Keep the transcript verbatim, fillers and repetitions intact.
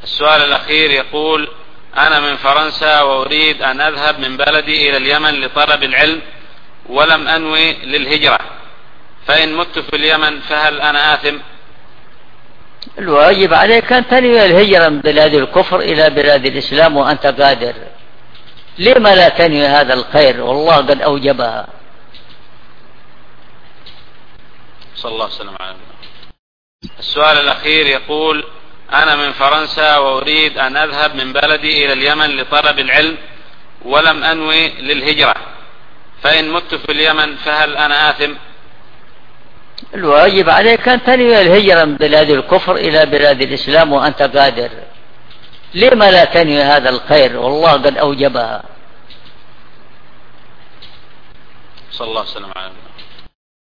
السؤال الأخير يقول: أنا من فرنسا وأريد أن أذهب من بلدي إلى اليمن لطلب العلم ولم أنوي للهجرة، فإن مت في اليمن فهل أنا آثم؟ الواجب عليك أن تنوي الهجرة من بلاد الكفر إلى بلاد الإسلام وأنت قادر. لما لا تنوي هذا الخير والله قد أوجبها. صلى الله عليه وسلم على النبي. السؤال الأخير يقول: أنا من فرنسا وأريد أن أذهب من بلدي إلى اليمن لطلب العلم ولم أنوي للهجرة، فإن مت في اليمن فهل أنا آثم؟ الواجب عليك أن تنوي الهجرة من بلاد الكفر إلى بلاد الإسلام وأنت قادر. لما لا تنوي هذا الخير والله قد أوجبها. صلى الله عليه وسلم على النبي.